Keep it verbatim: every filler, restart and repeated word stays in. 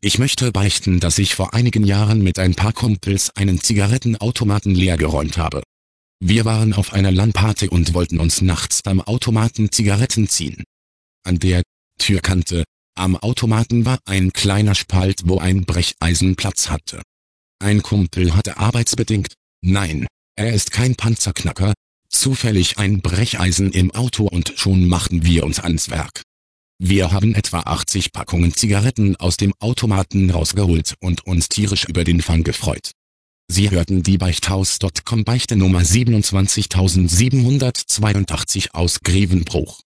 Ich möchte beichten, dass ich vor einigen Jahren mit ein paar Kumpels einen Zigarettenautomaten leergeräumt habe. Wir waren auf einer LAN-Party und wollten uns nachts am Automaten Zigaretten ziehen. An der Türkante am Automaten war ein kleiner Spalt, wo ein Brecheisen Platz hatte. Ein Kumpel hatte arbeitsbedingt, nein, er ist kein Panzerknacker, zufällig ein Brecheisen im Auto und schon machten wir uns ans Werk. Wir haben etwa achtzig Packungen Zigaretten aus dem Automaten rausgeholt und uns tierisch über den Fang gefreut. Sie hörten die Beichthaus Punkt com Beichte Nummer siebenundzwanzigtausendsiebenhundertzweiundachtzig aus Grevenbruch.